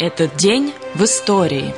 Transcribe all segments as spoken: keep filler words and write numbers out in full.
Этот день в истории.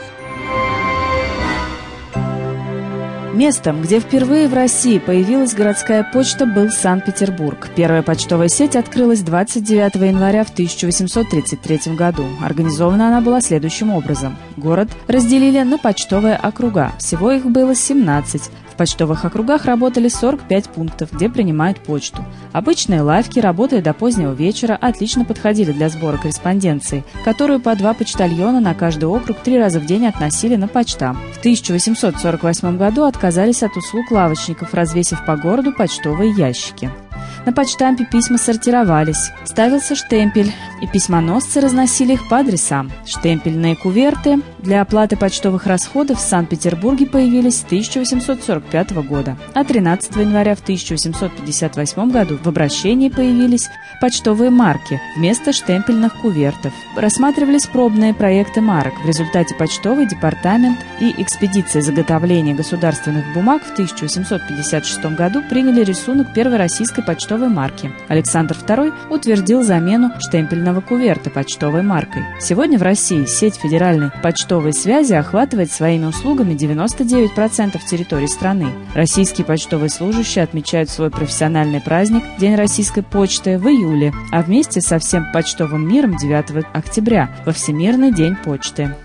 Местом, где впервые в России появилась городская почта, был Санкт-Петербург. Первая почтовая сеть открылась двадцать девятого января в тысяча восемьсот тридцать третьем году. Организована она была следующим образом. Город разделили на почтовые округа. Всего их было семнадцать. В почтовых округах работали сорок пять пунктов, где принимают почту. Обычные лавки, работая до позднего вечера, отлично подходили для сбора корреспонденции, которую по два почтальона на каждый округ три раза в день относили на почтамт. В тысяча восемьсот сорок восьмом году отказались от услуг лавочников, развесив по городу почтовые ящики. На почтампе письма сортировались, ставился штемпель, и письмоносцы разносили их по адресам. Штемпельные куверты для оплаты почтовых расходов в Санкт-Петербурге появились с тысяча восемьсот сорок пятого года, а тринадцатого января в тысяча восемьсот пятьдесят восьмом году в обращении появились почтовые марки вместо штемпельных кувертов. Рассматривались пробные проекты марок. В результате почтовый департамент и экспедиция заготовления государственных бумаг в тысяча восемьсот пятьдесят шестом году приняли рисунок первой российской почтовой марки. Александр второй утвердил замену штемпельного куверта почтовой маркой. Сегодня в России сеть федеральной почтовой связи охватывает своими услугами девяносто девять процентов территории страны. Российские почтовые служащие отмечают свой профессиональный праздник День российской почты в июле, а вместе со всем почтовым миром девятого октября во Всемирный день почты.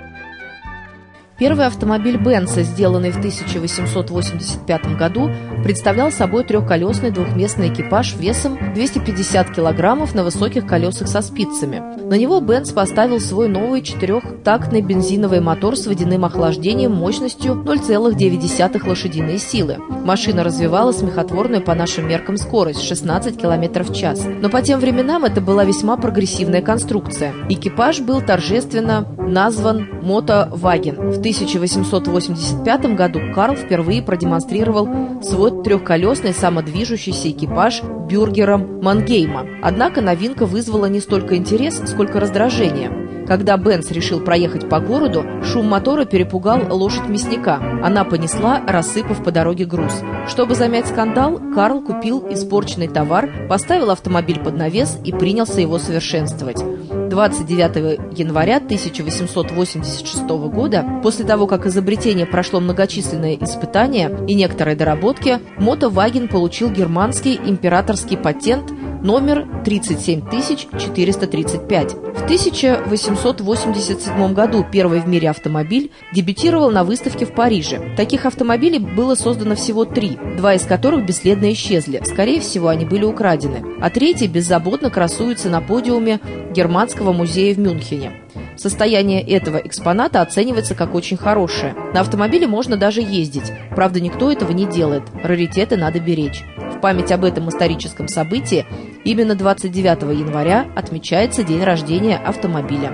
Первый автомобиль Бенца, сделанный в тысяча восемьсот восемьдесят пятом году, представлял собой трехколесный двухместный экипаж весом двести пятьдесят килограммов на высоких колесах со спицами. На него Бенц поставил свой новый четырехтактный бензиновый мотор с водяным охлаждением мощностью ноль целых девять десятых лошадиной силы. Машина развивала смехотворную по нашим меркам скорость шестнадцать километров в час. Но по тем временам это была весьма прогрессивная конструкция. Экипаж был торжественно назван «Мотоваген». В тысяча восемьсот восемьдесят пятом году Карл впервые продемонстрировал свой трехколесный самодвижущийся экипаж бюргером Мангейма. Однако новинка вызвала не столько интерес, сколько раздражение. Когда Бенц решил проехать по городу, шум мотора перепугал лошадь мясника. Она понесла, рассыпав по дороге груз. Чтобы замять скандал, Карл купил испорченный товар, поставил автомобиль под навес и принялся его совершенствовать. двадцать девятого января тысяча восемьсот восемьдесят шестого года, после того, как изобретение прошло многочисленные испытания и некоторые доработки, Мотоваген получил германский императорский патент номер тридцать семь тысяч четыреста тридцать пять. В тысяча восемьсот восемьдесят седьмом году первый в мире автомобиль дебютировал на выставке в Париже. Таких автомобилей было создано всего три, два из которых бесследно исчезли. Скорее всего, они были украдены. А третий беззаботно красуется на подиуме Германского музея в Мюнхене. Состояние этого экспоната оценивается как очень хорошее. На автомобиле можно даже ездить. Правда, никто этого не делает. Раритеты надо беречь. В память об этом историческом событии именно двадцать девятого января отмечается день рождения автомобиля.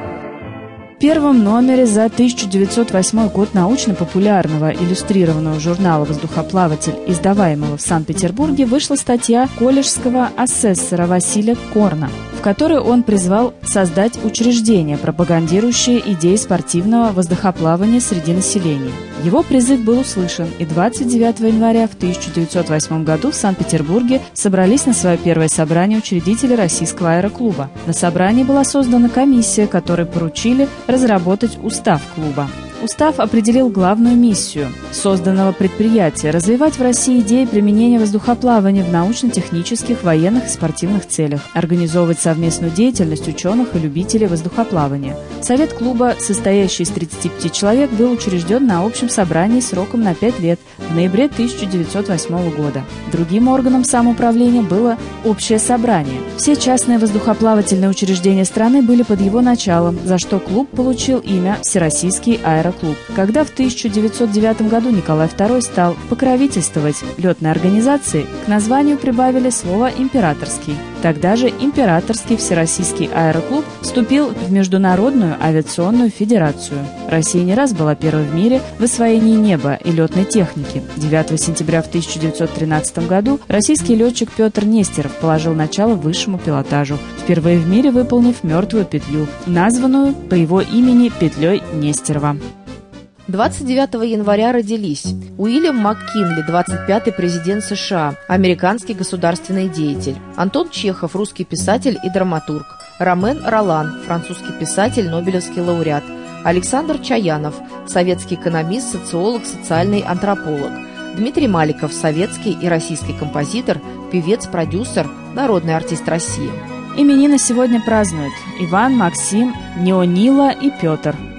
В первом номере за тысяча девятьсот восьмой год научно-популярного иллюстрированного журнала «Воздухоплаватель», издаваемого в Санкт-Петербурге, вышла статья колледжского асессора Василия Корна, в которой он призвал создать учреждение, пропагандирующее идеи спортивного воздухоплавания среди населения. Его призыв был услышан, и двадцать девятого января в тысяча девятьсот восьмом году в Санкт-Петербурге собрались на свое первое собрание учредители Российского аэроклуба. На собрании была создана комиссия, которой поручили разработать устав клуба. Устав определил главную миссию созданного предприятия – развивать в России идеи применения воздухоплавания в научно-технических, военных и спортивных целях, организовывать совместную деятельность ученых и любителей воздухоплавания. Совет клуба, состоящий из тридцати пяти человек, был учрежден на общем собрании сроком на пять лет в ноябре тысяча девятьсот восьмого года. Другим органом самоуправления было общее собрание. Все частные воздухоплавательные учреждения страны были под его началом, за что клуб получил имя Всероссийский аэроклуб. Когда в тысяча девятьсот девятом году Николай второй стал покровительствовать летной организации, к названию прибавили слово «императорский». Тогда же Императорский Всероссийский аэроклуб вступил в Международную авиационную федерацию. Россия не раз была первой в мире в освоении неба и летной техники. девятого сентября в тысяча девятьсот тринадцатом году российский летчик Петр Нестеров положил начало высшему пилотажу, впервые в мире выполнив мертвую петлю, названную по его имени петлей Нестерова. двадцать девятого января родились Уильям МакКинли, двадцать пятый президент США, американский государственный деятель, Антон Чехов, русский писатель и драматург, Ромен Ролан, французский писатель, нобелевский лауреат. Александр Чаянов, советский экономист, социолог, социальный антрополог. Дмитрий Маликов, советский и российский композитор, певец, продюсер, народный артист России. Именины сегодня празднуют Иван, Максим, Неонила и Петр.